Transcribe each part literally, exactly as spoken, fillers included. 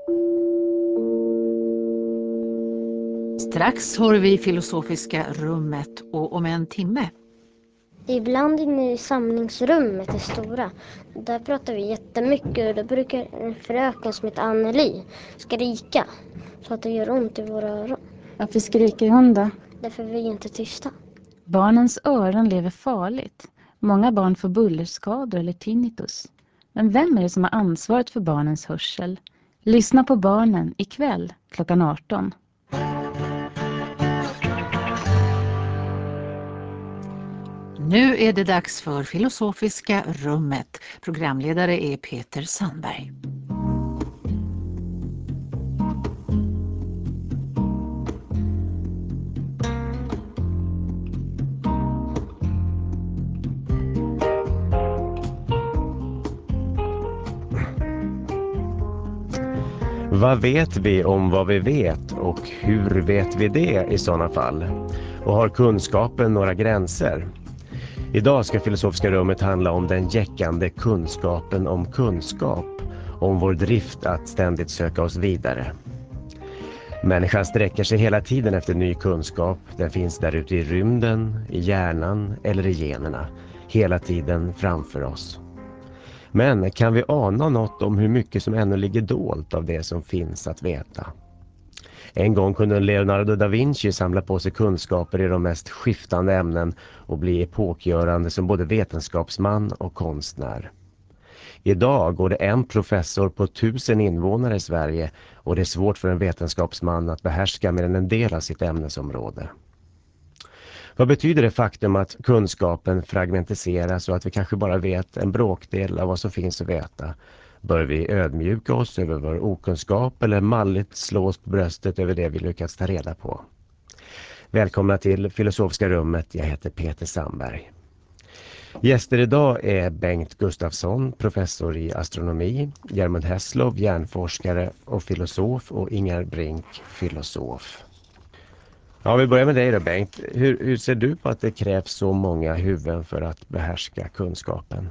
Strax hör vi Filosofiska rummet och om en timme. Ibland inne i samlingsrummet är stora. Där pratar vi jättemycket och då brukar en fröken som heter Anneli skrika så att det gör ont i våra öron. Varför skriker hon då? Därför vi är inte tysta. Barnens öron lever farligt. Många barn får bullerskador eller tinnitus. Men vem är det som har ansvaret för barnens hörsel? Lyssna på barnen ikväll klockan arton. Nu är det dags för Filosofiska rummet. Programledare är Peter Sandberg. Vad vet vi om vad vi vet och hur vet vi det i sådana fall? Och har kunskapen några gränser? Idag ska Filosofiska rummet handla om den jäckande kunskapen om kunskap, om vår drift att ständigt söka oss vidare. Människan sträcker sig hela tiden efter ny kunskap. Den finns där ute i rymden, i hjärnan eller i generna, hela tiden framför oss. Men kan vi ana något om hur mycket som ännu ligger dolt av det som finns att veta? En gång kunde Leonardo da Vinci samla på sig kunskaper i de mest skiftande ämnen och bli epokgörande som både vetenskapsman och konstnär. Idag går det en professor på tusen invånare i Sverige och det är svårt för en vetenskapsman att behärska mer än en del av sitt ämnesområde. Vad betyder det faktum att kunskapen fragmentiseras och att vi kanske bara vet en bråkdel av vad som finns att veta? Bör vi ödmjuka oss över vår okunskap eller malligt slå oss på bröstet över det vi lyckats ta reda på? Välkomna till Filosofiska rummet, jag heter Peter Sandberg. Gäster idag är Bengt Gustafsson, professor i astronomi, Germund Hesslov, hjärnforskare och filosof och Ingar Brink, filosof. Ja, vi börjar med dig då, Bengt. Hur, hur ser du på att det krävs så många huvuden för att behärska kunskapen?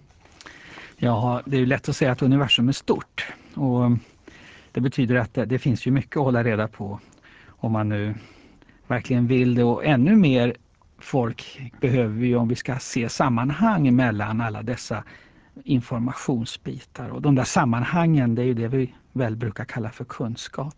Ja, det är ju lätt att säga att universum är stort. Och det betyder att det, det finns ju mycket att hålla reda på om man nu verkligen vill det. Och ännu mer folk behöver vi om vi ska se sammanhang mellan alla dessa informationsbitar. Och de där sammanhangen, det är ju det vi väl brukar kalla för kunskap.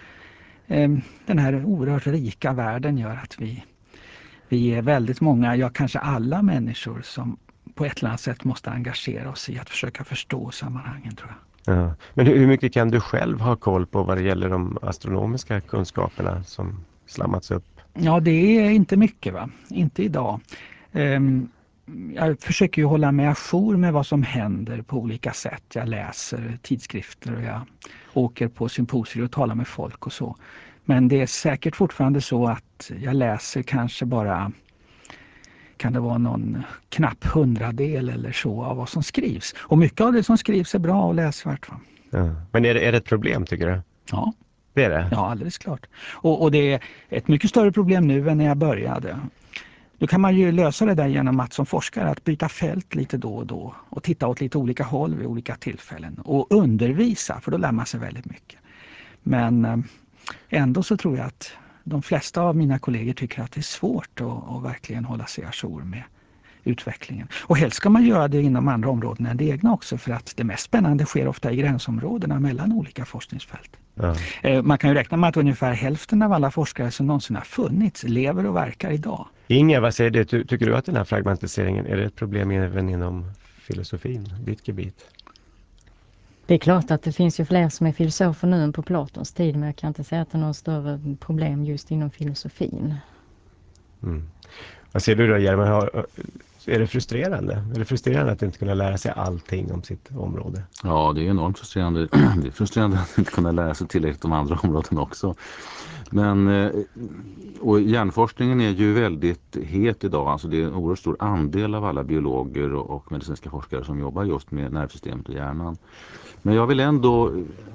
Den här oerhört rika världen gör att vi, vi är väldigt många, ja kanske alla människor som på ett eller annat sätt måste engagera oss i att försöka förstå sammanhangen, tror jag. Ja. Men hur, hur mycket kan du själv ha koll på vad det gäller de astronomiska kunskaperna som slammats upp? Ja, det är inte mycket, va? Inte idag. Um, jag försöker ju hålla mig ajour med vad som händer på olika sätt. Jag läser tidskrifter och jag åker på symposier och talar med folk och så. Men det är säkert fortfarande så att jag läser kanske bara, kan det vara någon knapp hundradel eller så av vad som skrivs. Och mycket av det som skrivs är bra och läsvärt, va? Ja. Men är det, är det ett problem, tycker du? Ja. Det är det? Ja, alldeles klart. Och, och det är ett mycket större problem nu än när jag började. Då kan man ju lösa det där genom att som forskare att byta fält lite då och då och titta åt lite olika håll vid olika tillfällen och undervisa, för då lär man sig väldigt mycket. Men ändå så tror jag att de flesta av mina kollegor tycker att det är svårt att, att verkligen hålla sig ajour med utvecklingen. Och helst ska man göra det inom andra områden än det egna också, för att det mest spännande sker ofta i gränsområdena mellan olika forskningsfält. Ja. Man kan ju räkna med att ungefär hälften av alla forskare som någonsin har funnits lever och verkar idag. Inga, vad säger du? Tycker du att den här fragmentiseringen är det ett problem även inom filosofin, ditt gebit? Det är klart att det finns ju fler som är filosofer nu än på Platons tid, men jag kan inte säga att det är något större problem just inom filosofin. Mm. Vad säger du då, Germund? Är det frustrerande? Är det frustrerande att inte kunna lära sig allting om sitt område? Ja, det är enormt frustrerande. Det är frustrerande att inte kunna lära sig tillräckligt om andra områden också. Men, och hjärnforskningen är ju väldigt het idag. Alltså det är en oerhört stor andel av alla biologer och medicinska forskare som jobbar just med nervsystemet och hjärnan. Men jag vill ändå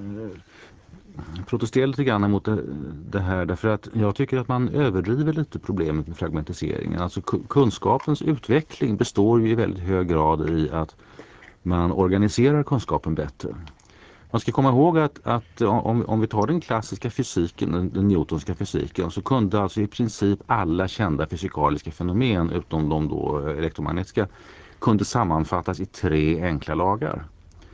protestera lite grann mot det, det här, därför att jag tycker att man överdriver lite problemet med fragmentiseringen. Alltså kunskapens utveckling består ju i väldigt hög grad i att man organiserar kunskapen bättre. Man ska komma ihåg att, att om, om vi tar den klassiska fysiken, den, den newtonska fysiken, så kunde alltså i princip alla kända fysikaliska fenomen utom de då elektromagnetiska kunde sammanfattas i tre enkla lagar.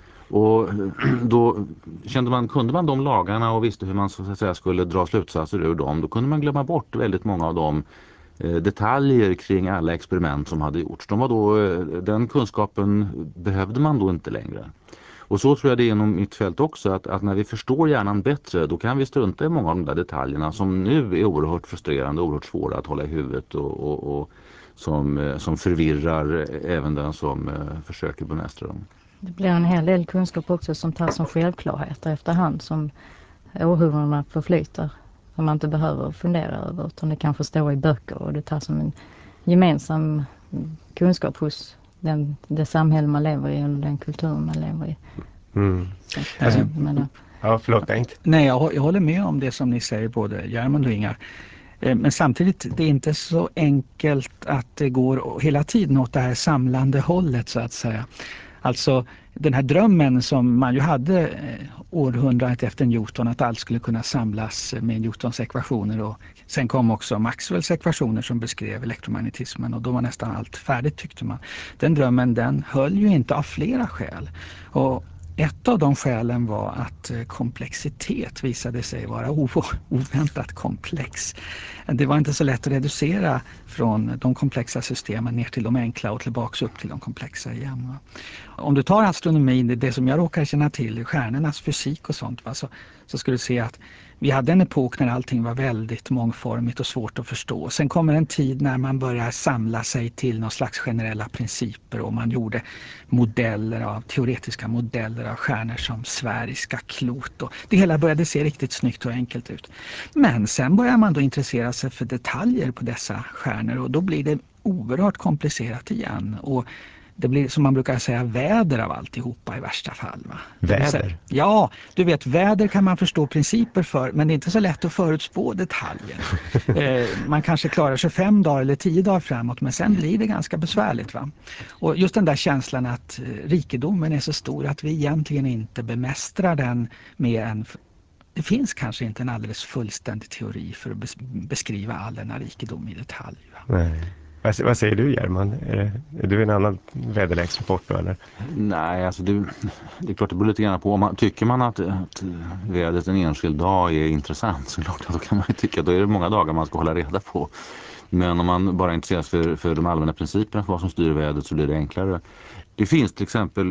Och då kände man, kunde man de lagarna och visste hur man så att säga skulle dra slutsatser ur dem, då kunde man glömma bort väldigt många av de eh, detaljer kring alla experiment som hade gjorts. De var då, eh, den kunskapen behövde man då inte längre. Och så tror jag det är inom mitt fält också, att, att när vi förstår hjärnan bättre, då kan vi strunta i många av de där detaljerna som nu är oerhört frustrerande, oerhört svåra att hålla i huvudet och, och, och som, som förvirrar även den som eh, försöker bemästra dem. Det blir en hel del kunskap också som tas som självklarheter efterhand som århundradena förflyter. Som man inte behöver fundera över utan det kan få stå i böcker och det tas som en gemensam kunskap hos den, det samhälle man lever i eller den kultur man lever i. Mm. Så, Alltså, jag menar, Ja, förlåt Bengt. Nej, jag, jag håller med om det som ni säger, både Germund och Ingar. Eh, Men samtidigt, det är inte så enkelt att det går hela tiden åt det här samlande hållet så att säga. Alltså den här drömmen som man ju hade eh, århundradet efter Newton, att allt skulle kunna samlas med Newtons ekvationer, och sen kom också Maxwells ekvationer som beskrev elektromagnetismen och då var nästan allt färdigt tyckte man. Den drömmen den höll ju inte av flera skäl. Och ett av de skälen var att komplexitet visade sig vara oväntat komplex. Det var inte så lätt att reducera från de komplexa systemen ner till de enkla och tillbaka upp till de komplexa igen. Om du tar astronomin, det som jag råkar känna till, stjärnornas fysik och sånt, va, så, så skulle du se att vi hade en epok när allting var väldigt mångformigt och svårt att förstå. Sen kommer en tid när man börjar samla sig till någon slags generella principer och man gjorde modeller av, teoretiska modeller av stjärnor som sfäriska klot. Och det hela började se riktigt snyggt och enkelt ut. Men sen börjar man då intressera sig för detaljer på dessa stjärnor och då blir det oerhört komplicerat igen. Och det blir som man brukar säga väder av alltihopa i värsta fall. Va? Väder? Ja, du vet, väder kan man förstå principer för men det är inte så lätt att förutspå detaljer. eh, man kanske klarar sig fem dagar eller tio dagar framåt men sen blir det ganska besvärligt. Va? Och just den där känslan att eh, rikedomen är så stor att vi egentligen inte bemästrar den med en... Det finns kanske inte en alldeles fullständig teori för att bes- beskriva all denna rikedom i detalj. Va? Nej. Vad, vad säger du German? Är, det, är du en annan väderleksrapport då eller? Nej, alltså det, det är klart det beror lite grann på. Om man, tycker man att, att vädret en enskild dag är intressant så klart då kan man ju tycka att då är det många dagar man ska hålla reda på. Men om man bara intresserar sig för, för de allmänna principerna för vad som styr vädret så blir det enklare. Det finns till exempel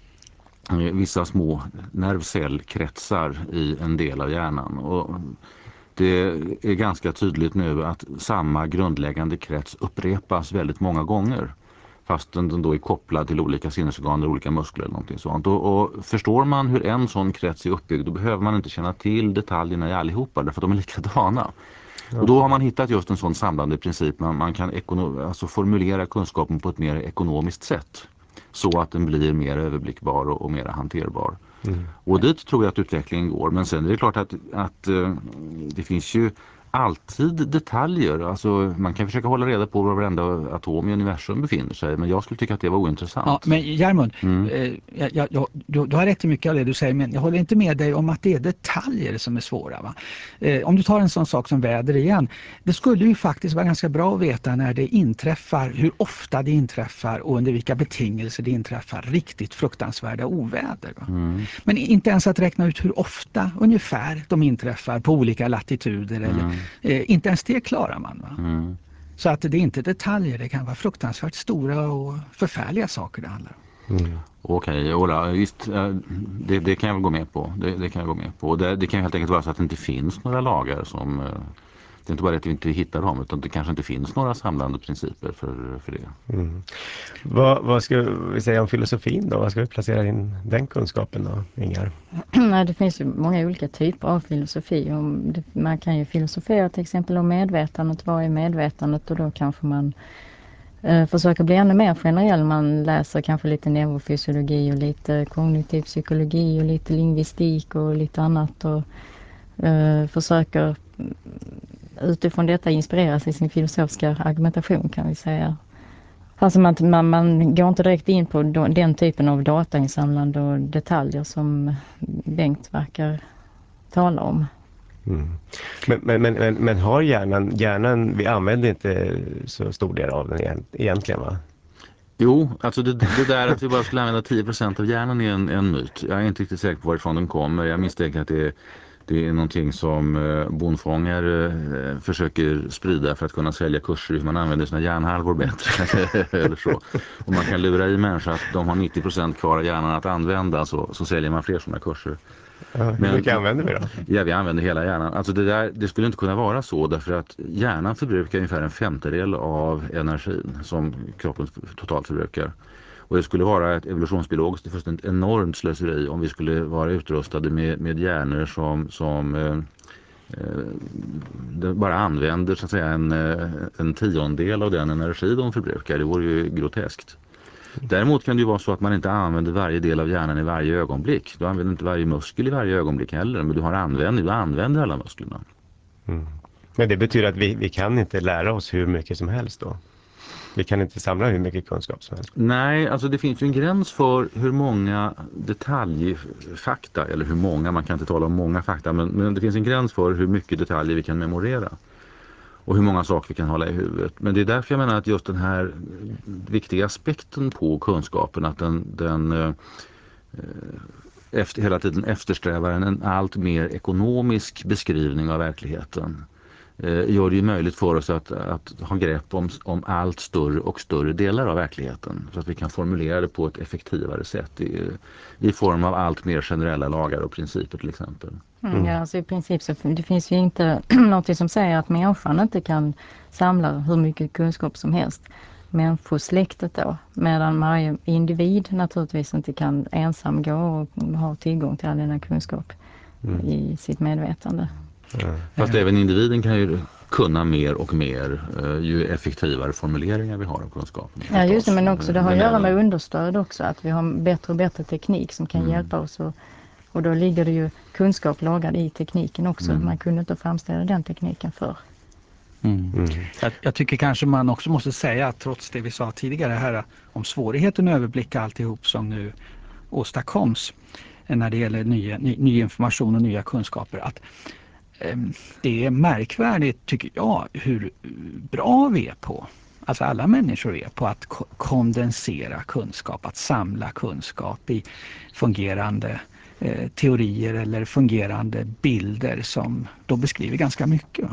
vissa små nervcellkretsar i en del av hjärnan och det är ganska tydligt nu att samma grundläggande krets upprepas väldigt många gånger fast den då är kopplad till olika sinnesorgan, olika muskler eller någonting sånt. Och, och förstår man hur en sån krets är uppbyggd då behöver man inte känna till detaljerna i allihopa därför att de är likadana. Ja. Och då har man hittat just en sån samlande princip. Man, man kan ekono- alltså formulera kunskapen på ett mer ekonomiskt sätt så att den blir mer överblickbar och, och mer hanterbar. Mm. Och dit tror jag att utvecklingen går. Men sen är det klart att, att uh, det finns ju alltid detaljer. Alltså, man kan försöka hålla reda på var varenda atom i universum befinner sig. Men jag skulle tycka att det var ointressant. Ja, men Germund, mm. eh, jag, jag, du, du har rätt i mycket av det du säger. Men jag håller inte med dig om att det är detaljer som är svåra. Va? Eh, om du tar en sån sak som väder igen. Det skulle ju faktiskt vara ganska bra att veta när det inträffar. Hur ofta det inträffar och under vilka betingelser det inträffar. Riktigt fruktansvärda oväder. Va? Mm. Men inte ens att räkna ut hur ofta ungefär de inträffar på olika latituder. Mm. Eller, eh, inte ens det klarar man. Va? Mm. Så att det är inte detaljer, det kan vara fruktansvärt stora och förfärliga saker det handlar om. Mm. Okej, Ola, visst, det, det kan jag väl gå med på. Det, det kan jag gå med på. Det, det kan helt enkelt vara så att det inte finns några lagar som... Det är inte bara att vi inte hittar dem utan det kanske inte finns några samlande principer för, för det. Mm. Vad, vad ska vi säga om filosofin då? Vad ska vi placera in den kunskapen då, Ingar? Nej, det finns ju många olika typer av filosofi. Man kan ju filosofera till exempel om medvetandet. Vad är medvetandet? Och då kanske man eh, försöker bli ännu mer generell. Man läser kanske lite neurofysiologi och lite kognitiv psykologi och lite lingvistik och lite annat. Och eh, försöker utifrån detta inspireras i sin filosofiska argumentation kan vi säga. Alltså man, man, man går inte direkt in på do, den typen av datainsamlande och detaljer som Bengt verkar tala om. Mm. Men, men, men, men, men har hjärnan, hjärnan, vi använder inte så stor del av den egentligen, va? Jo, alltså det, det där att vi bara skulle använda tio procent av hjärnan är en, en myt. Jag är inte riktigt säker på varifrån den kommer. Jag misstänker att det är, det är någonting som eh, bondfångare eh, försöker sprida för att kunna sälja kurser hur man använder sina hjärnhalvor bättre. Eller så. Och man kan lura i människor att de har nittio procent kvar av hjärnan att använda, så, så säljer man fler sådana kurser. Ja, hur Men, mycket använder vi då? Ja, vi använder hela hjärnan. Alltså det, där, det skulle inte kunna vara så, därför att hjärnan förbrukar ungefär en femtedel av energin som kroppen totalt förbrukar. Och det skulle vara ett evolutionsbiologiskt ett fullständigt enormt slöseri om vi skulle vara utrustade med, med hjärnor som, som eh, eh, bara använder så att säga en, en tiondel av den energi de förbrukar. Det vore ju groteskt. Däremot kan det ju vara så att man inte använder varje del av hjärnan i varje ögonblick. Du använder inte varje muskel i varje ögonblick heller, men du har användning, du använder alla musklerna. Mm. Men det betyder att vi, vi kan inte lära oss hur mycket som helst då? Vi kan inte samla hur mycket kunskap som helst? Nej, alltså det finns ju en gräns för hur många detaljfakta, eller hur många, man kan inte tala om många fakta, men, men det finns en gräns för hur mycket detaljer vi kan memorera. Och hur många saker vi kan hålla i huvudet. Men det är därför jag menar att just den här viktiga aspekten på kunskapen, att den, den eh, efter, hela tiden eftersträvar en, en allt mer ekonomisk beskrivning av verkligheten, eh, gör det ju möjligt för oss att, att ha grepp om, om allt större och större delar av verkligheten. Så att vi kan formulera det på ett effektivare sätt i, i form av allt mer generella lagar och principer till exempel. Mm, ja, alltså i princip så det finns ju inte något som säger att människan inte kan samla hur mycket kunskap som helst. Människosläktet då, medan varje individ naturligtvis inte kan ensam gå och ha tillgång till all denna kunskap mm. i sitt medvetande. Mm. Fast även individen kan ju kunna mer och mer ju effektivare formuleringar vi har av kunskapen. Ja, just det, men också det har att göra med understöd också, att vi har bättre och bättre teknik som kan mm. hjälpa oss och Och då ligger det ju kunskap lagad i tekniken också. Mm. Man kunde inte framställa den tekniken för. Mm. Mm. Jag, jag tycker kanske man också måste säga att trots det vi sa tidigare här om svårigheten att överblicka alltihop som nu åstadkoms när det gäller nya, ny, ny information och nya kunskaper, att eh, det är märkvärdigt tycker jag hur bra vi är på, alltså alla människor är på att ko- kondensera kunskap, att samla kunskap i fungerande teorier eller fungerande bilder som då beskriver ganska mycket.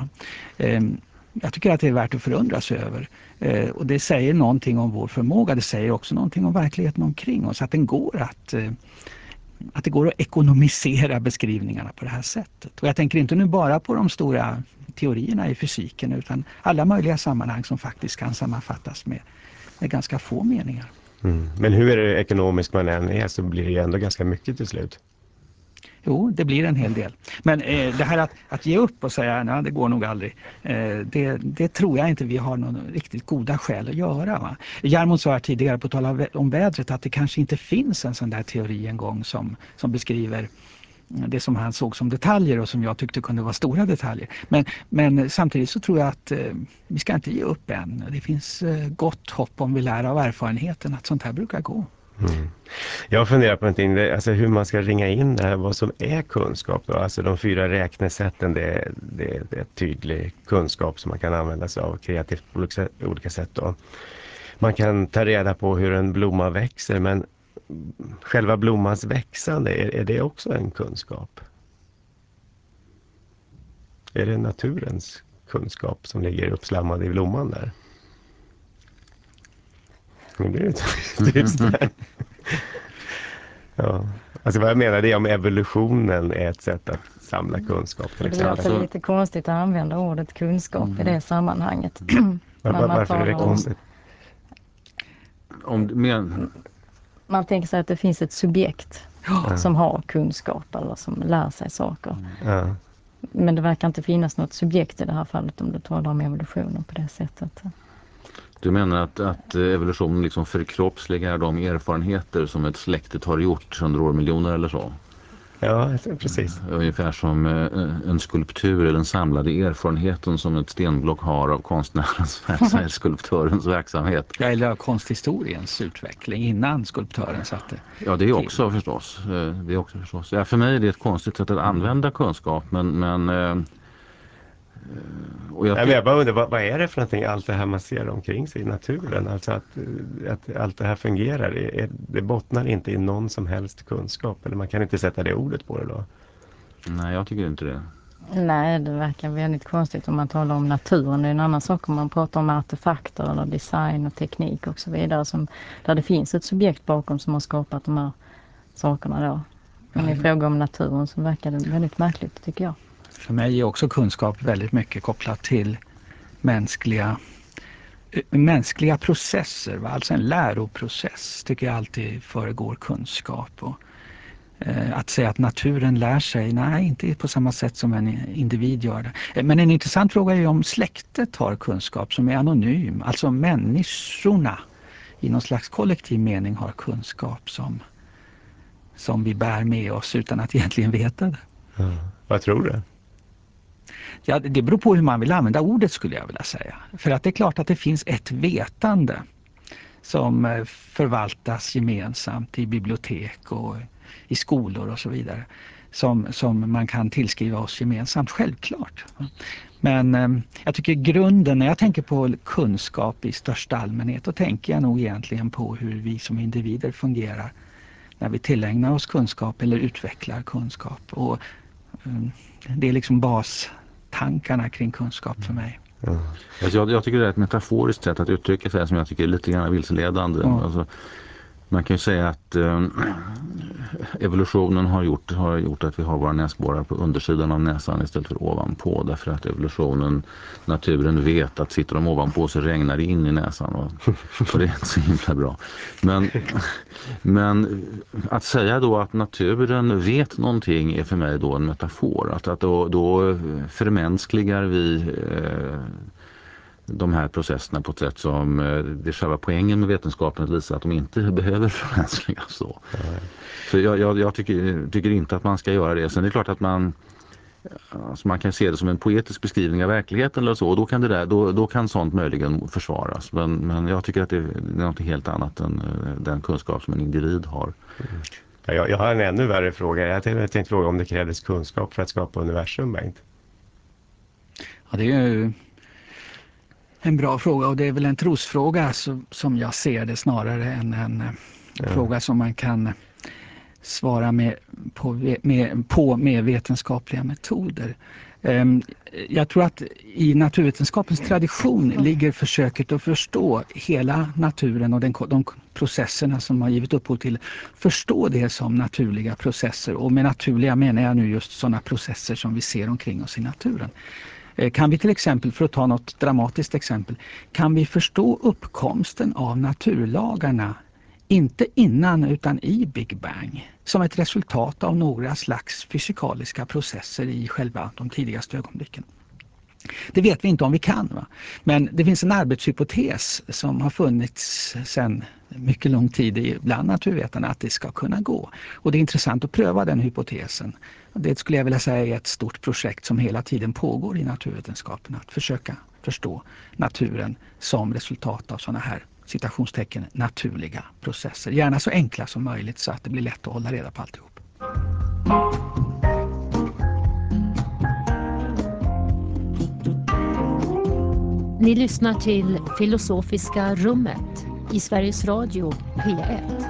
Jag tycker att det är värt att förundras över. Och det säger någonting om vår förmåga. Det säger också någonting om verkligheten omkring oss. Att, den går att, att det går att ekonomisera beskrivningarna på det här sättet. Och jag tänker inte nu bara på de stora teorierna i fysiken utan alla möjliga sammanhang som faktiskt kan sammanfattas med, med ganska få meningar. Mm. Men hur är det ekonomiskt man än är så blir det ju ändå ganska mycket till slut. Jo, det blir en hel del. Men eh, det här att, att ge upp och säga nej, det går nog aldrig, eh, det, det tror jag inte vi har någon riktigt goda skäl att göra. Va? Jarmond sa här tidigare på tal om vädret att det kanske inte finns en sån där teori en gång som, som beskriver det som han såg som detaljer och som jag tyckte kunde vara stora detaljer. Men, men samtidigt så tror jag att eh, vi ska inte ge upp än. Det finns eh, gott hopp om vi lär av erfarenheten att sånt här brukar gå. Mm. Jag funderar på någonting, alltså hur man ska ringa in det här, vad som är kunskap då. Alltså de fyra räknesätten, det, det, det är tydlig kunskap som man kan använda sig av kreativt på olika, olika sätt då. Man kan ta reda på hur en blomma växer, men själva blommans växande, är, är det också en kunskap? Är det naturens kunskap som ligger uppslammad i blomman där? Nu blir det tyst där. Ja. Alltså vad jag menar det är om evolutionen är ett sätt att samla kunskap till exempel. Det låter lite konstigt att använda ordet kunskap mm. i det sammanhanget. Var, var, varför är det konstigt? Om, men... Man tänker sig att det finns ett subjekt ja. som har kunskap eller som lär sig saker. Ja. Men det verkar inte finnas något subjekt i det här fallet om du talar om evolutionen på det sättet. Du menar att, att evolutionen liksom förkroppsligar de erfarenheter som ett släktet har gjort under årmiljoner eller så? Ja, precis. Ungefär som en skulptur eller den samlade erfarenheten som ett stenblock har av konstnärens verksamhet, skulptörens verksamhet. Ja, eller av konsthistoriens utveckling innan skulptören satte. Ja, det är också till. förstås. Det är också förstås. Ja, för mig är det ett konstigt sätt att använda kunskap, men... men och jag, Nej, men jag bara undrar, vad, vad är det för någonting, allt det här man ser omkring sig i naturen? Alltså att, att allt det här fungerar, det, det bottnar inte i någon som helst kunskap, eller man kan inte sätta det ordet på det då? Nej, jag tycker inte det. Nej, det verkar väldigt konstigt om man talar om naturen. Det är en annan sak om man pratar om artefakter eller design och teknik och så vidare. Som, där det finns ett subjekt bakom som har skapat de här sakerna då. Men i fråga om naturen så verkar det väldigt märkligt, tycker jag. För mig är också kunskap väldigt mycket kopplat till mänskliga, mänskliga processer. Va? Alltså en läroprocess tycker jag alltid föregår kunskap. Och, eh, att säga att naturen lär sig, nej, inte på samma sätt som en individ gör det. Men en intressant fråga är om släktet har kunskap som är anonym. Alltså människorna i någon slags kollektiv mening har kunskap som, som vi bär med oss utan att egentligen veta det. Ja. Vad tror du? Ja, det beror på hur man vill använda ordet, skulle jag vilja säga. För att det är klart att det finns ett vetande som förvaltas gemensamt i bibliotek och i skolor och så vidare. Som, som man kan tillskriva oss gemensamt, självklart. Men eh, jag tycker grunden, när jag tänker på kunskap i största allmänhet, då tänker jag nog egentligen på hur vi som individer fungerar när vi tillägnar oss kunskap eller utvecklar kunskap. Och eh, det är liksom bas tankarna kring kunskap för mig. Mm. Jag, jag tycker det är ett metaforiskt sätt att uttrycka sig som jag tycker är lite grann vilseledande. Mm. Alltså, man kan ju säga att eh, evolutionen har gjort, har gjort att vi har våra näsborrar på undersidan av näsan istället för ovanpå. Därför att evolutionen, naturen vet att sitter de ovanpå så regnar det in i näsan. Och, och det är inte så himla bra. Men, men att säga då att naturen vet någonting är för mig då en metafor. Att, att då, då förmänskligar vi eh, de här processerna på ett sätt som det är själva poängen med vetenskapen att visa att de inte behöver förmänskligas så. Mm. Så jag, jag, jag tycker, tycker inte att man ska göra det. Sen är det klart att man alltså man kan se det som en poetisk beskrivning av verkligheten eller så, och då kan det där, då, då kan sånt möjligen försvaras. Men, men jag tycker att det, det är något helt annat än den kunskap som en individ har. Mm. Jag, jag har en ännu värre fråga. Jag tänkte, jag tänkte fråga om det krävdes kunskap för att skapa universum, Bengt. Ja, det är ju en bra fråga, och det är väl en trosfråga så, som jag ser det, snarare än en ja. fråga som man kan svara med på, med, på med vetenskapliga metoder. Um, jag tror att i naturvetenskapens tradition ligger försöket att förstå hela naturen och den, de processerna som har givit upphov till, förstå det som naturliga processer, och med naturliga menar jag nu just sådana processer som vi ser omkring oss i naturen. Kan vi till exempel, för att ta något dramatiskt exempel, kan vi förstå uppkomsten av naturlagarna inte innan utan i Big Bang som ett resultat av några slags fysikaliska processer i själva de tidigaste ögonblicken? Det vet vi inte om vi kan, va? Men det finns en arbetshypotes som har funnits sedan mycket lång tid bland naturvetarna att det ska kunna gå. Och det är intressant att pröva den hypotesen. Det skulle jag vilja säga är ett stort projekt som hela tiden pågår i naturvetenskapen, att försöka förstå naturen som resultat av sådana här citationstecken naturliga processer. Gärna så enkla som möjligt så att det blir lätt att hålla reda på alltihop. Ni lyssnar till Filosofiska rummet i Sveriges Radio P ett.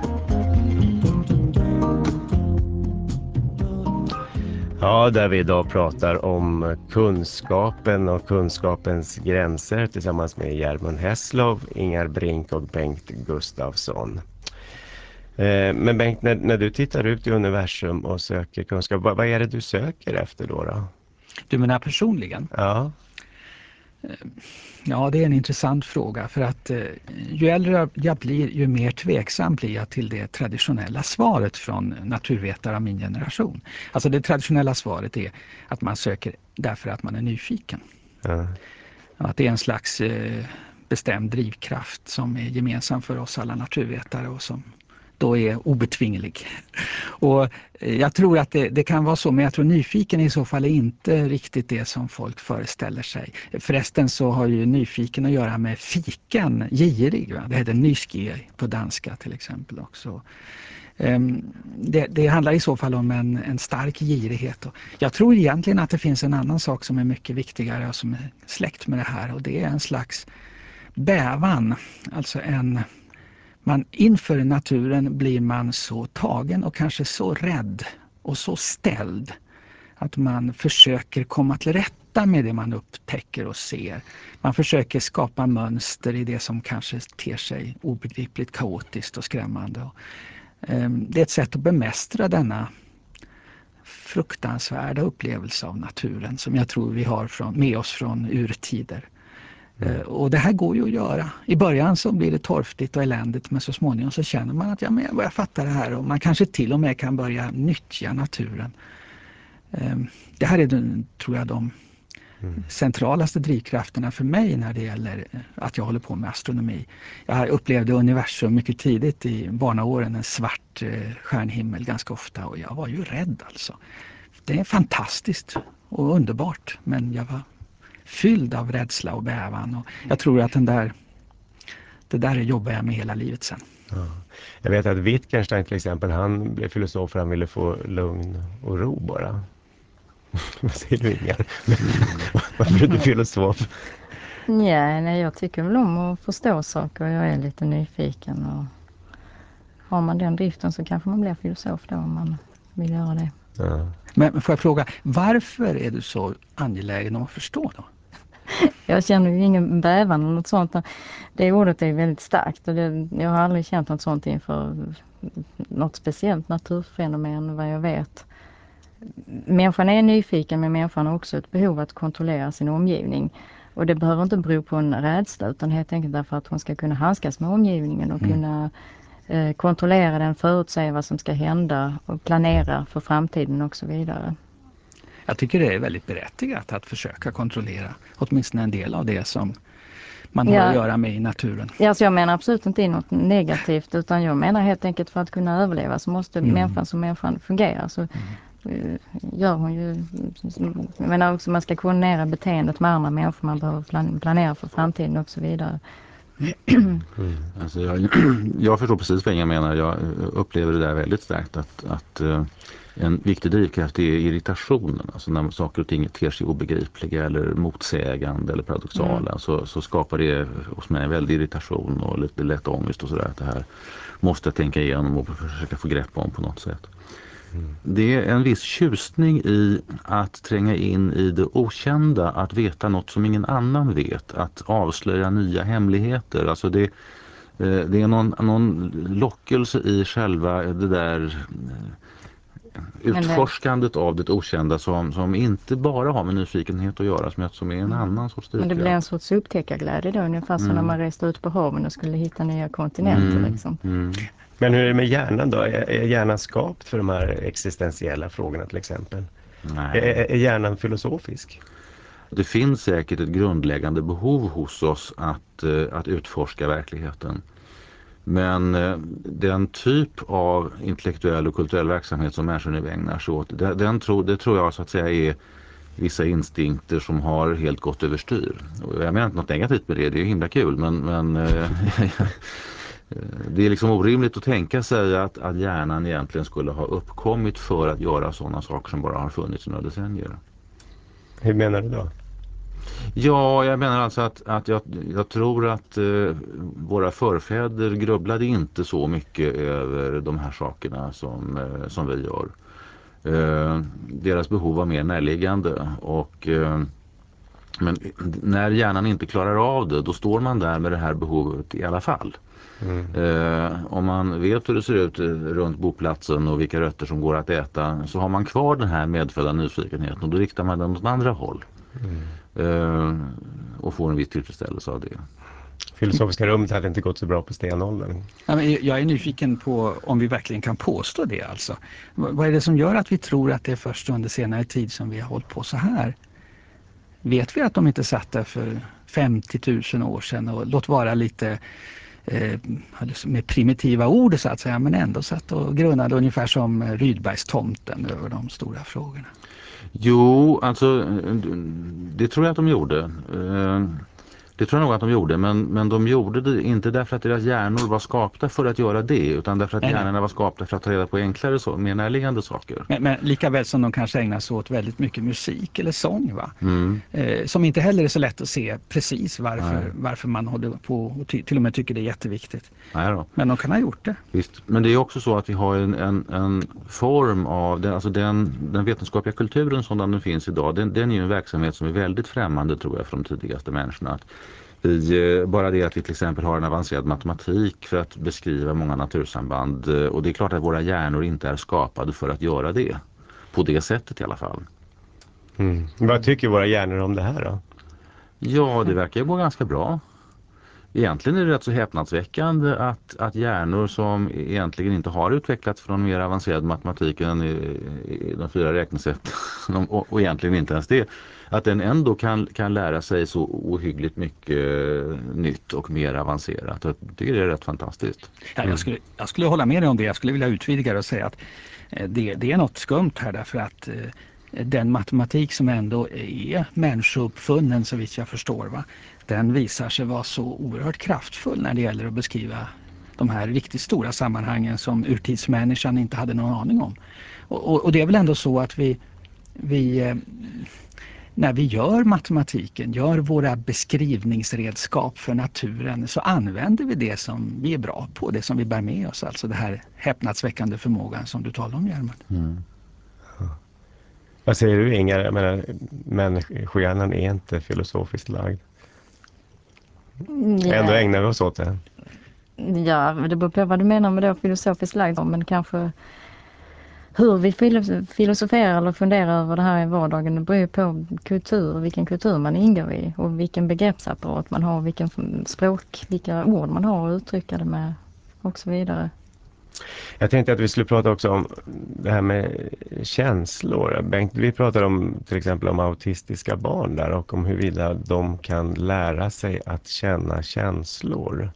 Ja, där vi idag pratar om kunskapen och kunskapens gränser tillsammans med Gjermund Hässlov, Ingar Brink och Bengt Gustafsson. Men Bengt, när, när du tittar ut i universum och söker kunskap, vad, vad är det du söker efter då? då? Du menar personligen? Ja. Ja, det är en intressant fråga, för att eh, ju äldre jag blir ju mer tveksam blir jag till det traditionella svaret från naturvetare av min generation. Alltså det traditionella svaret är att man söker därför att man är nyfiken. Ja. Att det är en slags eh, bestämd drivkraft som är gemensam för oss alla naturvetare och som då är obetvinglig. Och jag tror att det, det kan vara så, men jag tror nyfiken i så fall är inte riktigt det som folk föreställer sig. Förresten så har ju nyfiken att göra med fiken, girig. Va? Det heter nysgierig på danska till exempel också. Det, det handlar i så fall om en, en stark girighet. Och jag tror egentligen att det finns en annan sak som är mycket viktigare och som är släkt med det här, och det är en slags bävan. Alltså en, man, inför naturen blir man så tagen och kanske så rädd och så ställd att man försöker komma till rätta med det man upptäcker och ser. Man försöker skapa mönster i det som kanske ter sig obegripligt kaotiskt och skrämmande. Det är ett sätt att bemästra denna fruktansvärda upplevelse av naturen som jag tror vi har från, med oss från urtider. Mm. Och det här går ju att göra. I början så blir det torftigt och eländigt, men så småningom så känner man att ja, men jag börjar fatta det här, och man kanske till och med kan börja nyttja naturen. Det här är, tror jag, de Mm. centralaste drivkrafterna för mig när det gäller att jag håller på med astronomi. Jag upplevde universum mycket tidigt i barnaåren, en svart stjärnhimmel ganska ofta, och jag var ju rädd alltså. Det är fantastiskt och underbart, men jag var fylld av rädsla och bävan, och jag tror att den där, det där jobbar jag med hela livet sen. Ja. Jag vet att Wittgenstein till exempel, han blev filosof för han ville få lugn och ro bara. Vad säger du, Inger? Varför är du filosof? Ja, nej, jag tycker väl om att förstå saker, och jag är lite nyfiken, och har man den driften så kanske man blir filosof då om man vill göra det. Ja. Men får jag fråga, varför är du så angelägen om att förstå då? Jag känner ju ingen bävan eller något sånt. Det ordet är väldigt starkt, och det, jag har aldrig känt något sånt inför något speciellt naturfenomen vad jag vet. Människan är nyfiken, men människan har också ett behov att kontrollera sin omgivning. Och det behöver inte bero på en rädsla, utan helt enkelt därför att hon ska kunna handskas med omgivningen och mm. kunna eh, kontrollera den, förutsäga vad som ska hända och planera för framtiden och så vidare. Jag tycker det är väldigt berättigat att försöka kontrollera åtminstone en del av det som man har ja. att göra med i naturen. Ja, så jag menar absolut inte något negativt, utan jag menar helt enkelt för att kunna överleva så måste mm. människan som människan fungera. Så mm. gör hon ju, jag menar också man ska koordinera beteendet med andra människor, man behöver plan, planera för framtiden och så vidare. Mm. Alltså jag, jag förstår precis vad jag menar. Jag upplever det där väldigt starkt att, att en viktig drivkraft är irritationen. Alltså när saker och ting ter sig obegripliga eller motsägande eller paradoxala mm. så, så skapar det hos mig en väldig irritation och lite lätt ångest och sådär. Att det här måste jag tänka igenom och försöka få grepp om på något sätt. Mm. Det är en viss tjusning i att tränga in i det okända, att veta något som ingen annan vet, att avslöja nya hemligheter. Alltså det, det är någon, någon lockelse i själva det där utforskandet av det okända som, som inte bara har med nyfikenhet att göra, som, som är en annan sorts drivkraft. Men det blir en sorts upptäckarglädje då, ungefär som mm. när man reste ut på haven och skulle hitta nya kontinenter. Mm. Liksom. Mm. Men hur är det med hjärnan då? Är hjärnan skapt för de här existentiella frågorna till exempel? Nej. Är, är hjärnan filosofisk? Det finns säkert ett grundläggande behov hos oss att, att utforska verkligheten. Men den typ av intellektuell och kulturell verksamhet som människor nu ägnar sig åt, den, den tro, det tror jag så att säga är vissa instinkter som har helt gått överstyr. Och jag menar inte något negativt med det, det är ju himla kul, men... men det är liksom orimligt att tänka sig att, att hjärnan egentligen skulle ha uppkommit för att göra sådana saker som bara har funnits i några decennier. Hur menar du då? Ja, jag menar alltså att, att jag, jag tror att eh, våra förfäder grubblade inte så mycket över de här sakerna som, eh, som vi gör. Eh, deras behov var mer närliggande och... Eh, men när hjärnan inte klarar av det, då står man där med det här behovet i alla fall. Mm. Eh, om man vet hur det ser ut runt boplatsen och vilka rötter som går att äta, så har man kvar den här medfödda nyfikenheten och då riktar man den åt andra håll. Mm. Eh, och får en viss tillfredsställelse av det. Filosofiska rummet hade inte gått så bra på stenåldern. Ja, men jag är nyfiken på om vi verkligen kan påstå det alltså. Vad är det som gör att vi tror att det är först under senare tid som vi har hållit på så här? Vet vi att de inte satt där för femtio tusen år sedan och låt vara lite eh, med primitiva ord så att säga, men ändå satt och grunnade ungefär som Rydbergstomten över de stora frågorna. Jo, alltså det tror jag att de gjorde. Det tror jag nog att de gjorde, men, men de gjorde det inte därför att deras hjärnor var skapta för att göra det, utan därför att nej, hjärnorna var skapta för att ta reda på enklare, så, mer närliggande saker. Men, men lika väl som de kanske ägnar sig åt väldigt mycket musik eller sång, va? Mm. Eh, som inte heller är så lätt att se precis varför, varför man håller på och ty- till och med tycker det är jätteviktigt. Nej då. Men de kan ha gjort det. Visst. Men det är också så att vi har en, en, en form av den, alltså den, den vetenskapliga kulturen som den finns idag, den, den är ju en verksamhet som är väldigt främmande, tror jag, för de tidigaste människorna. Att vi, bara det att vi till exempel har en avancerad matematik för att beskriva många natursamband, och det är klart att våra hjärnor inte är skapade för att göra det. På det sättet i alla fall. Mm. Vad tycker våra hjärnor om det här då? Ja, det verkar ju gå ganska bra. Egentligen är det rätt så häpnadsväckande att, att hjärnor som egentligen inte har utvecklats från mer avancerad matematik än i, i de fyra räknesätt och, och egentligen inte ens det, att den ändå kan, kan lära sig så ohyggligt mycket nytt och mer avancerat. Jag tycker det är rätt fantastiskt. Ja, jag, skulle, jag skulle hålla med dig om det. Jag skulle vilja utvidga det och säga att eh, det, det är något skumt här, därför att eh, den matematik som ändå är människouppfunnen, så vitt jag förstår, va, den visar sig vara så oerhört kraftfull när det gäller att beskriva de här riktigt stora sammanhangen som urtidsmänniskan inte hade någon aning om. Och, och, och det är väl ändå så att vi, vi eh, när vi gör matematiken, gör våra beskrivningsredskap för naturen, så använder vi det som vi är bra på, det som vi bär med oss, alltså det här häpnadsväckande förmågan som du talar om, German. Mm. Vad säger du, Inga? Jag menar, människohjärnan är inte filosofiskt lagd. Ja. Ändå ägnar vi oss åt det. Ja, det beror på vad du menar med det filosofiskt lagd, men kanske hur vi filosoferar eller funderar över det här i vardagen, det beror på kultur, vilken kultur man ingår i och vilken begreppsapparat man har, vilken språk, vilka ord man har att uttrycka det med och så vidare. Jag tänkte att vi skulle prata också om det här med känslor. Bengt, vi pratade om till exempel om autistiska barn där och om huruvida de kan lära sig att känna känslor.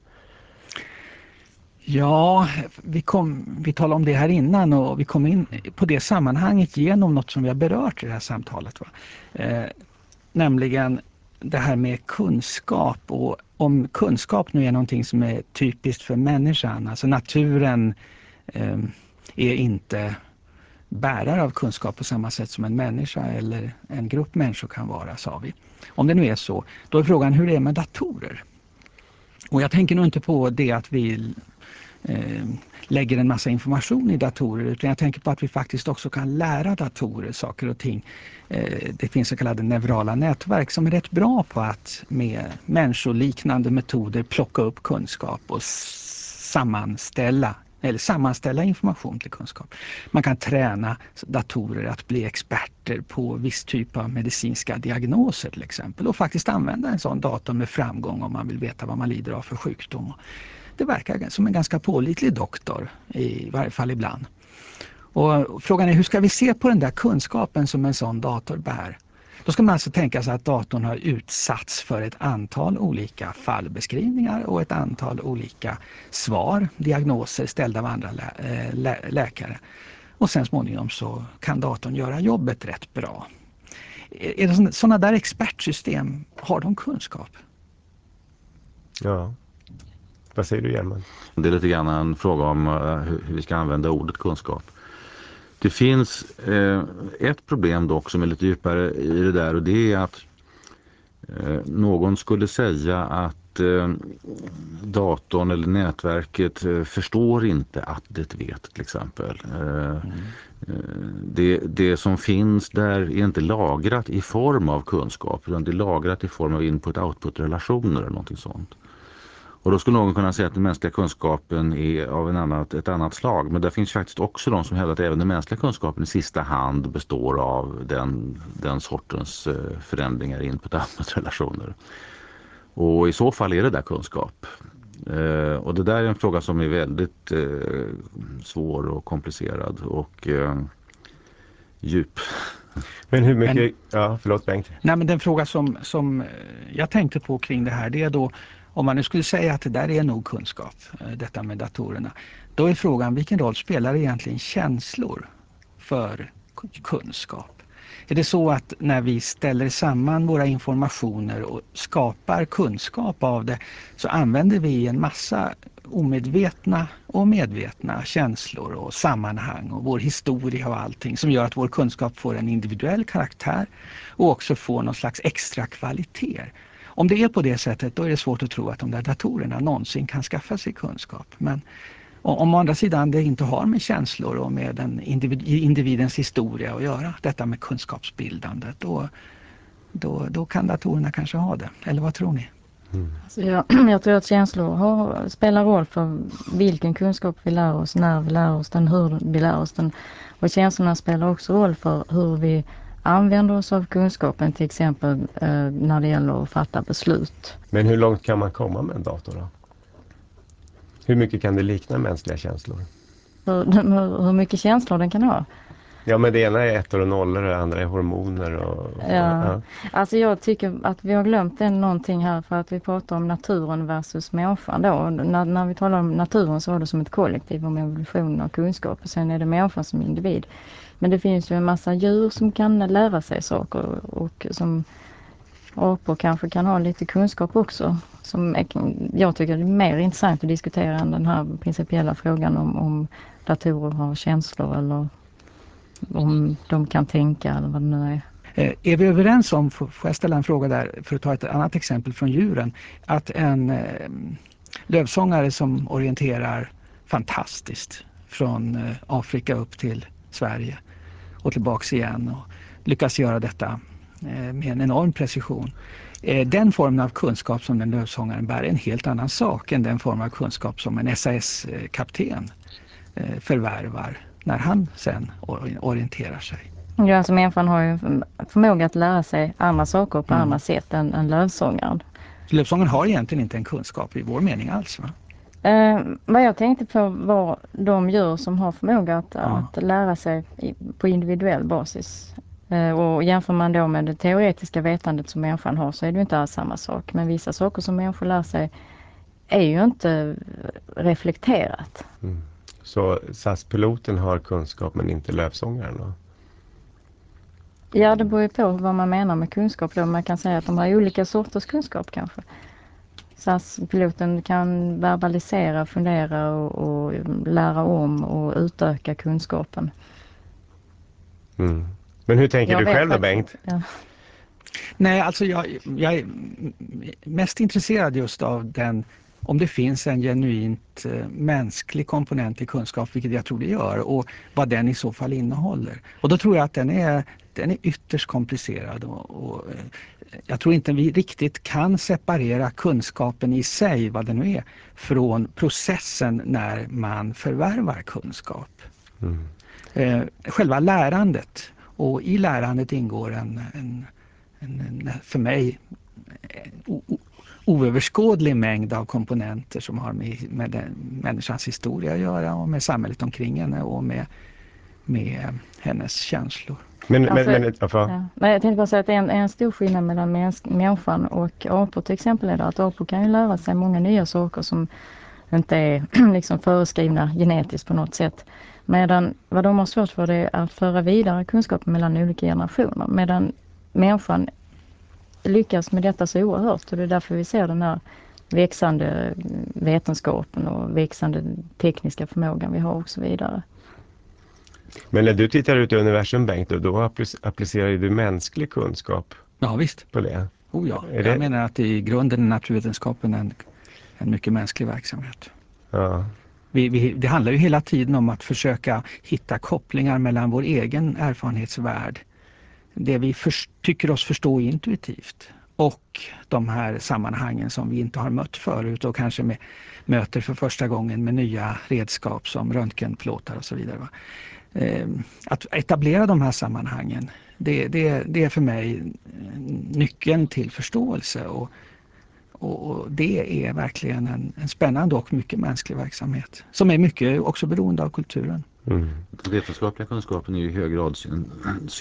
Ja, vi, kom, vi talade om det här innan och vi kom in på det sammanhanget genom något som vi har berört i det här samtalet. Va? Eh, nämligen det här med kunskap, och om kunskap nu är någonting som är typiskt för människan, alltså naturen eh, är inte bärare av kunskap på samma sätt som en människa eller en grupp människor kan vara, sa vi. Om det nu är så, då är frågan hur det är med datorer. Och jag tänker nog inte på det att vi eh, lägger en massa information i datorer, utan jag tänker på att vi faktiskt också kan lära datorer saker och ting. Eh, det finns så kallade neurala nätverk som är rätt bra på att med människoliknande metoder plocka upp kunskap och sammanställa eller sammanställa information till kunskap. Man kan träna datorer att bli experter på viss typ av medicinska diagnoser till exempel, och faktiskt använda en sån dator med framgång om man vill veta vad man lider av för sjukdom. Det verkar som en ganska pålitlig doktor, i varje fall ibland. Och frågan är, hur ska vi se på den där kunskapen som en sån dator bär? Då ska man alltså tänka sig att datorn har utsatts för ett antal olika fallbeskrivningar och ett antal olika svar, diagnoser ställda av andra lä- lä- läkare. Och sen småningom så kan datorn göra jobbet rätt bra. Är det sådana där expertsystem, har de kunskap? Ja. Vad säger du, German? Det är lite grann en fråga om uh, hur, hur vi ska använda ordet kunskap. Det finns eh, ett problem dock som är lite djupare i det där, och det är att eh, någon skulle säga att eh, datorn eller nätverket eh, förstår inte att det vet, till exempel. Eh, mm. det, det som finns där är inte lagrat i form av kunskap, utan det är lagrat i form av input-output-relationer eller någonting sånt. Och då skulle någon kunna säga att den mänskliga kunskapen är av en annat, ett annat slag. Men det finns faktiskt också de som hävdar att även den mänskliga kunskapen i sista hand består av den, den sortens förändringar i input-output-relationer. Och i så fall är det där kunskap. Eh, och det där är en fråga som är väldigt eh, svår och komplicerad och eh, djup. Men hur mycket... Men, ja, förlåt Bengt. Nej, men den fråga som, som jag tänkte på kring det här, det är då om man nu skulle säga att det där är nog kunskap, detta med datorerna, då är frågan vilken roll spelar egentligen känslor för kunskap? Är det så att när vi ställer samman våra informationer och skapar kunskap av det så använder vi en massa omedvetna och medvetna känslor och sammanhang och vår historia och allting som gör att vår kunskap får en individuell karaktär och också får någon slags extra kvaliteter. Om det är på det sättet då är det svårt att tro att de där datorerna någonsin kan skaffa sig kunskap. Men om å andra sidan det inte har med känslor och med den individ, individens historia att göra, detta med kunskapsbildandet, då, då, då kan datorerna kanske ha det. Eller vad tror ni? Mm. Alltså jag, jag tror att känslor har, spelar roll för vilken kunskap vi lär oss, när vi lär oss den, hur vi lär oss den. Och känslorna spelar också roll för hur vi använder oss av kunskapen, till exempel eh, när det gäller att fatta beslut. Men hur långt kan man komma med en dator då? Hur mycket kan det likna mänskliga känslor? Hur, hur mycket känslor den kan ha? Ja, men det ena är ettor och nollor och det andra är hormoner. Och, ja. ja. Alltså jag tycker att vi har glömt en någonting här för att vi pratar om naturen versus människan då. När, när vi talar om naturen så är det som ett kollektiv om evolution och kunskap och sen är det människan som individ. Men det finns ju en massa djur som kan lära sig saker och som apor kanske kan ha lite kunskap också. Som jag tycker det är mer intressant att diskutera än den här principiella frågan om, om datorer har känslor eller om de kan tänka eller vad det nu är. Är vi överens om, får jag ställa en fråga där för att ta ett annat exempel från djuren, att en eh, lövsångare som orienterar fantastiskt från eh, Afrika upp till Sverige och tillbaks igen och lyckas göra detta eh, med en enorm precision. Eh, den formen av kunskap som den lövsångaren bär är en helt annan sak än den form av kunskap som en S A S-kapten eh, förvärvar när han sen orienterar sig. Ja, alltså människan har ju förmåga att lära sig andra saker på mm. andra sätt än, än lövsångaren. Lövsångaren har egentligen inte en kunskap i vår mening alls, va? Eh, vad jag tänkte på var de djur som har förmåga att, ja. att lära sig i, på individuell basis. Eh, och jämför man då med det teoretiska vetandet som människan har så är det inte alls samma sak. Men vissa saker som människor lär sig är ju inte reflekterat. Mm. Så S A S-piloten har kunskap men inte lövsångaren då? Ja, det beror ju på vad man menar med kunskap då. Man kan säga att de har olika sorters kunskap kanske. S A S-piloten kan verbalisera, fundera och, och lära om och utöka kunskapen. Mm. Men hur tänker jag du själv då, Bengt? Ja. Nej, alltså jag, jag är mest intresserad just av den, om det finns en genuint uh, mänsklig komponent i kunskap, vilket jag tror det gör, och vad den i så fall innehåller. Och då tror jag att den är, den är ytterst komplicerad och, och uh, jag tror inte vi riktigt kan separera kunskapen i sig, vad det nu är, från processen när man förvärvar kunskap. Mm. Uh, själva lärandet, och i lärandet ingår en, en En, en, för mig o, o, oöverskådlig mängd av komponenter som har med, med den, människans historia att göra och med samhället omkring henne och med, med hennes känslor. Men, alltså, men, men, ja. Men jag tänkte bara säga att det är en, en stor skillnad mellan mäns, människan och apor till exempel är det att apor kan ju lära sig många nya saker som inte är liksom föreskrivna genetiskt på något sätt. Medan vad de har svårt för det är att föra vidare kunskap mellan olika generationer. Medan människan lyckas med detta så oerhört och det är därför vi ser den här växande vetenskapen och växande tekniska förmågan vi har och så vidare. Men när du tittar ut i universum, Bengt, då applicerar du mänsklig kunskap ja, visst. på det? Oh ja, är jag det... menar att i grunden är naturvetenskapen en, en mycket mänsklig verksamhet. Ja. Vi, vi, det handlar ju hela tiden om att försöka hitta kopplingar mellan vår egen erfarenhetsvärld, det vi för, tycker oss förstå intuitivt, och de här sammanhangen som vi inte har mött förut och kanske med, möter för första gången med nya redskap som röntgenplåtar och så vidare. Va? Eh, att etablera de här sammanhangen, det, det, det är för mig nyckeln till förståelse och, och, och det är verkligen en, en spännande och mycket mänsklig verksamhet som är mycket också beroende av kulturen. Mm. Vetenskapliga kunskapen är ju i hög grad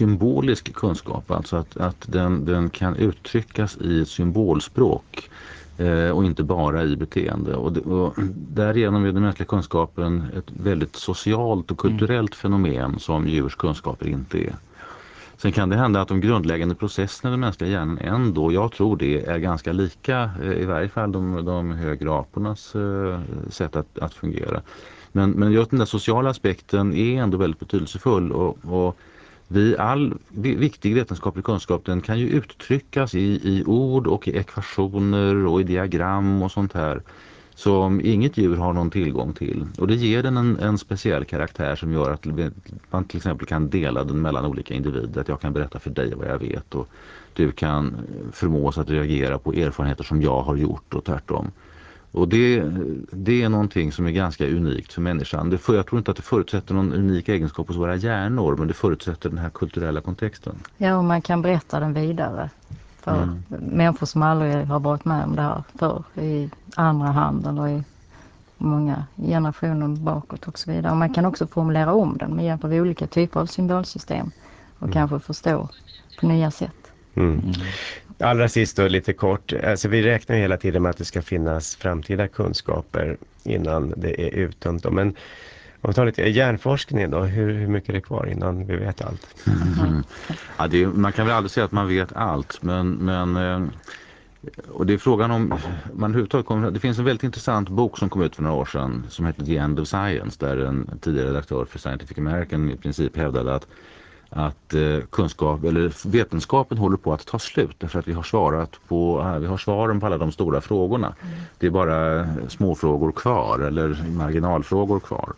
symbolisk kunskap, alltså att, att den, den kan uttryckas i ett symbolspråk eh, och inte bara i beteende. Och, det, och därigenom är den mänskliga kunskapen ett väldigt socialt och kulturellt fenomen som djurs kunskaper inte är. Sen kan det hända att de grundläggande processerna i den mänskliga hjärnan ändå, jag tror det, är ganska lika, i varje fall de, de högre apornas eh, sätt att, att fungera. Men, men just den där sociala aspekten är ändå väldigt betydelsefull och, och vi, all viktig vetenskaplig kunskap den kan ju uttryckas i, i ord och i ekvationer och i diagram och sånt här som inget djur har någon tillgång till. Och det ger den en, en speciell karaktär som gör att man till exempel kan dela den mellan olika individer. Att jag kan berätta för dig vad jag vet och du kan förmås att reagera på erfarenheter som jag har gjort och tvärtom. Och det, det är någonting som är ganska unikt för människan. Det för, jag tror inte att det förutsätter någon unik egenskap hos våra hjärnor, men det förutsätter den här kulturella kontexten. Ja, och man kan berätta den vidare för Mm. människor som aldrig har varit med om det här förr i andra hand eller i många generationer bakåt och så vidare. Och man kan också formulera om den med hjälp av olika typer av symbolsystem och mm. kanske förstå på nya sätt. Mm. Mm. Allra sist då, lite kort. Alltså vi räknar hela tiden med att det ska finnas framtida kunskaper innan det är uttömt. Men om vi tar lite hjärnforskning då, hur, hur mycket är det kvar innan vi vet allt? Mm. Ja, det är, man kan väl aldrig säga att man vet allt, men, men eh, och det är frågan om man överhuvudtaget kommer, det finns en väldigt intressant bok som kom ut för några år sedan som heter The End of Science, där en tidigare redaktör för Scientific American i princip hävdade att att eh, kunskap eller vetenskapen håller på att ta slut därför att vi har svarat på äh, vi har svaren på alla de stora frågorna. Mm. Det är bara små frågor kvar eller marginalfrågor kvar.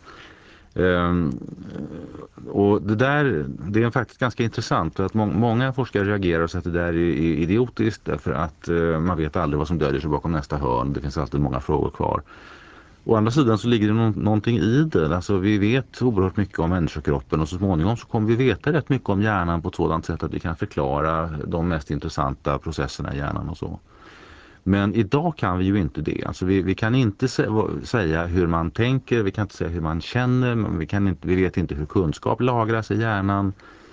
Um, och det där det är faktiskt ganska intressant att må- många forskare reagerar och säger att det där är, är idiotiskt därför att uh, man vet aldrig vad som döljer sig bakom nästa hörn. Det finns alltid många frågor kvar. Å andra sidan så ligger det no- någonting i det. Alltså vi vet oerhört mycket om människokroppen och så småningom så kommer vi veta rätt mycket om hjärnan på ett sådant sätt att vi kan förklara de mest intressanta processerna i hjärnan och så. Men idag kan vi ju inte det. Alltså vi, vi kan inte sä- säga hur man tänker, vi kan inte säga hur man känner, men vi, kan inte, vi vet inte hur kunskap lagras i hjärnan.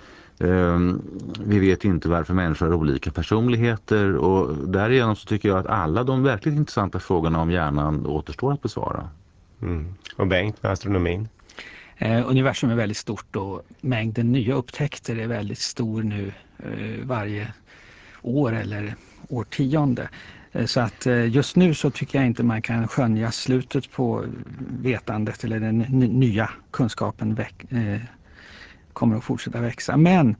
Um, vi vet inte varför människor har olika personligheter och därigenom så tycker jag att alla de verkligt intressanta frågorna om hjärnan återstår att besvara. Mm. Och Bengt med astronomin? Eh, universum är väldigt stort och mängden nya upptäckter är väldigt stor nu eh, varje år eller årtionde. Eh, så att eh, just nu så tycker jag inte man kan skönja slutet på vetandet eller den n- nya kunskapen väck- eh, kommer att fortsätta växa. Men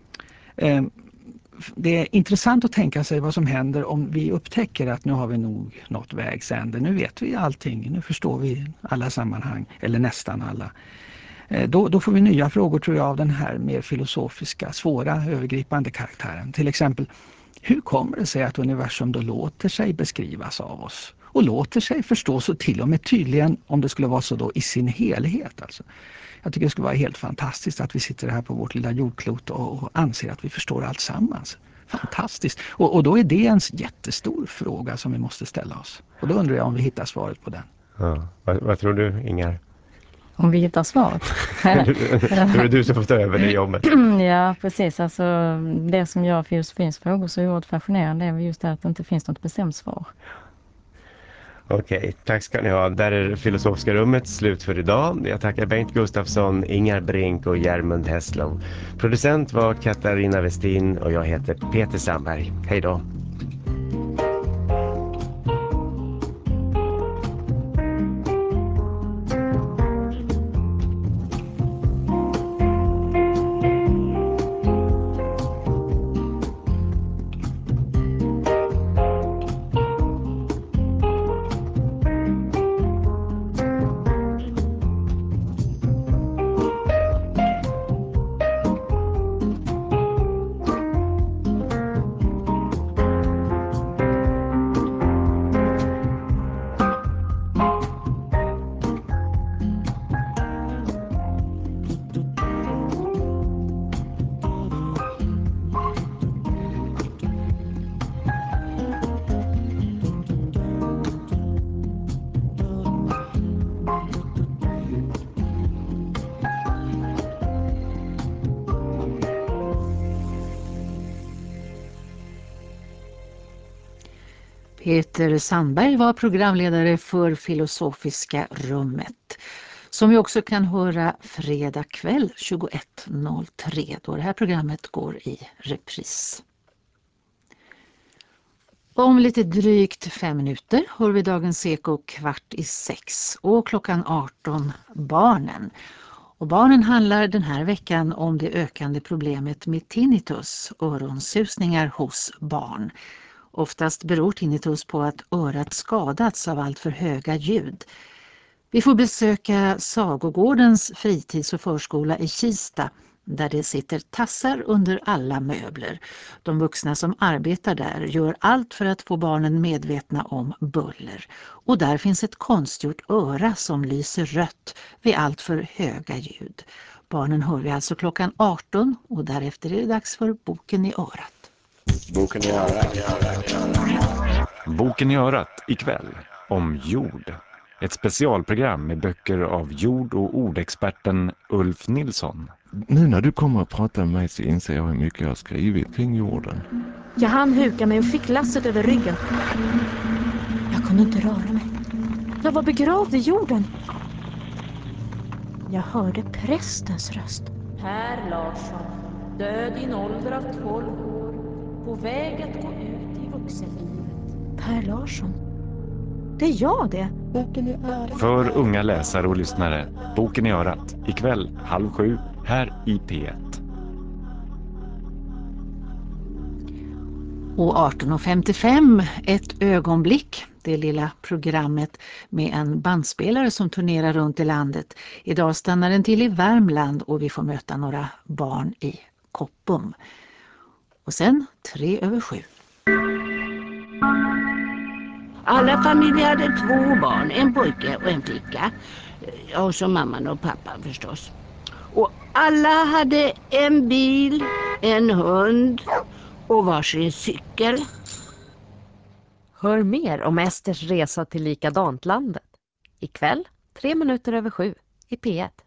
eh, det är intressant att tänka sig vad som händer om vi upptäcker att nu har vi nog nått vägs ände. Nu vet vi allting, nu förstår vi alla sammanhang, eller nästan alla. Då, då får vi nya frågor tror jag av den här mer filosofiska, svåra, övergripande karaktären. Till exempel, hur kommer det sig att universum då låter sig beskrivas av oss? Och låter sig förstås och till och med tydligen, om det skulle vara så då, i sin helhet. Alltså. Jag tycker det skulle vara helt fantastiskt att vi sitter här på vårt lilla jordklot och, och anser att vi förstår allt sammans. Fantastiskt. Och, och då är det en jättestor fråga som vi måste ställa oss. Och då undrar jag om vi hittar svaret på den. Ja. Vad, vad tror du, Ingar? Om vi hittar svaret. Då är det du som får ta över det jobbet. Ja, precis. Alltså, det som gör filosofins frågor så oerhört fascinerande är just det att det inte finns något bestämt svar. Okej, tack ska ni ha. Där är Filosofiska rummet slut för idag. Jag tackar Bengt Gustafsson, Ingar Brink och Järmund Hässlov. Producent var Katarina Westin och jag heter Peter Sandberg. Hej då! Peter Sandberg var programledare för Filosofiska rummet, som vi också kan höra fredag kväll tjugoett noll tre då det här programmet går i repris. Om lite drygt fem minuter hör vi dagens Eko kvart i sex och klockan arton barnen. Och barnen handlar den här veckan om det ökande problemet med tinnitus, öronsusningar hos barn. Oftast beror tinnitus på att örat skadats av allt för höga ljud. Vi får besöka Sagogårdens fritids- och förskola i Kista där det sitter tassar under alla möbler. De vuxna som arbetar där gör allt för att få barnen medvetna om buller. Och där finns ett konstgjort öra som lyser rött vid allt för höga ljud. Barnen hör vi alltså klockan arton och därefter är det dags för Boken i örat. Boken i örat. Boken i örat ikväll om jord. Ett specialprogram med böcker av jord- och ordexperten Ulf Nilsson. Nu när du kommer att prata med mig så inser jag hur mycket jag har skrivit kring jorden. Jag hann huka mig och fick lasset över ryggen. Jag kunde inte röra mig. Jag var begravd i jorden. Jag hörde prästens röst. Per Larsson, död i en ålder av tolv år, på väg att gå ut i vuxenlivet. Per Larsson? Det är jag det. Boken i örat. För unga läsare och lyssnare, Boken i örat ikväll halv sju här i P ett. Och arton femtiofem, ett ögonblick, det lilla programmet med en bandspelare som turnerar runt i landet. Idag stannar den till i Värmland och vi får möta några barn i Koppum. Och sen tre över sju. Alla familjer hade två barn, en pojke och en flicka. Och så mamman och pappan förstås. Och alla hade en bil, en hund och varsin cykel. Hör mer om Esters resa till likadantlandet. Ikväll, tre minuter över sju i P ett.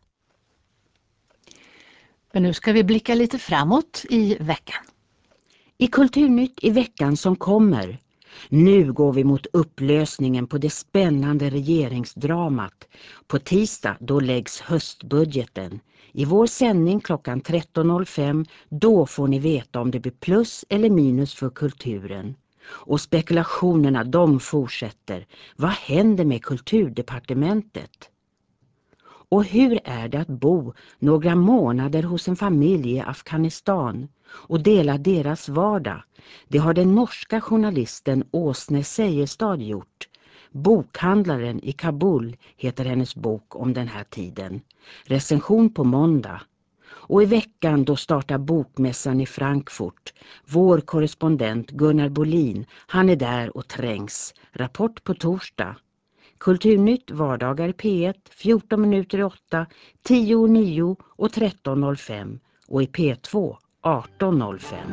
Men nu ska vi blicka lite framåt i veckan. I Kulturnytt i veckan som kommer. Nu går vi mot upplösningen på det spännande regeringsdramat. På tisdag då läggs höstbudgeten. I vår sändning klockan tretton noll fem då får ni veta om det blir plus eller minus för kulturen. Och spekulationerna de fortsätter. Vad händer med kulturdepartementet? Och hur är det att bo några månader hos en familj i Afghanistan och dela deras vardag? Det har den norska journalisten Åsne Sejerstad gjort. Bokhandlaren i Kabul heter hennes bok om den här tiden. Recension på måndag. Och i veckan då startar bokmässan i Frankfurt. Vår korrespondent Gunnar Bolin, han är där och trängs. Rapport på torsdag. Kulturnytt vardagar i P ett, fjorton minuter i åtta, tio nio och tretton noll fem och i P två arton noll fem.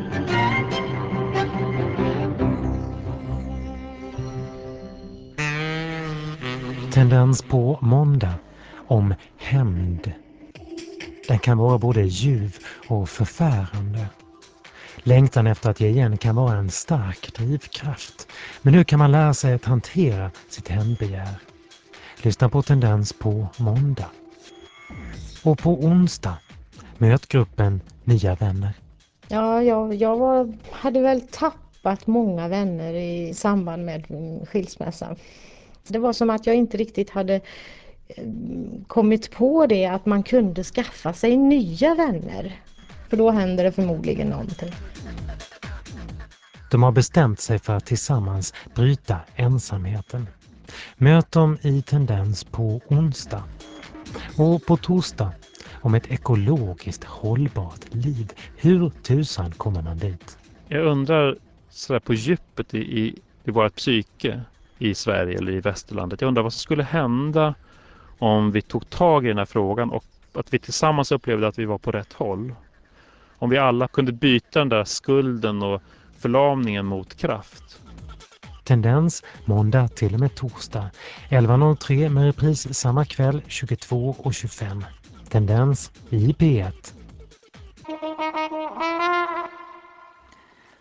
Tendens på måndag om hämnd. Den kan vara både ljuv och förfärande. Längtan efter att ge igen kan vara en stark drivkraft. Men nu kan man lära sig att hantera sitt hämndbegär. Lyssna på Tendens på måndag. Och på onsdag, möt gruppen Nya vänner. Ja, jag, jag var, hade väl tappat många vänner i samband med skilsmässan. Det var som att jag inte riktigt hade kommit på det att man kunde skaffa sig nya vänner. För då händer det förmodligen någonting. De har bestämt sig för att tillsammans bryta ensamheten. Möt dem i Tendens på onsdag. Och på torsdag om ett ekologiskt hållbart liv. Hur tusan kommer man dit? Jag undrar så där på djupet i, i, i vårt psyke i Sverige eller i västerlandet. Jag undrar vad som skulle hända om vi tog tag i den här frågan och att vi tillsammans upplevde att vi var på rätt håll. Om vi alla kunde byta den där skulden och förlamningen mot kraft. Tendens måndag till och med torsdag. elva noll tre med repris samma kväll tjugotvå och tjugofem. Tendens i P ett.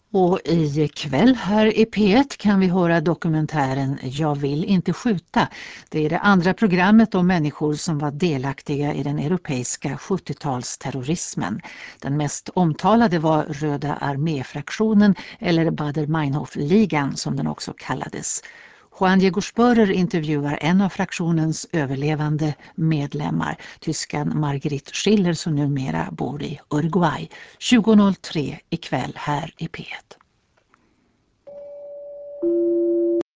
Och i kväll här i P ett kan vi höra dokumentären Jag vill inte skjuta. Det är det andra programmet om människor som var delaktiga i den europeiska sjuttiotalsterrorismen. Den mest omtalade var Röda arméfraktionen eller Baader-Meinhof-ligan som den också kallades. Juan Diego Spörer intervjuar en av fraktionens överlevande medlemmar, tyskan Margrit Schiller som numera bor i Uruguay. tjugo noll tre ikväll här i P ett.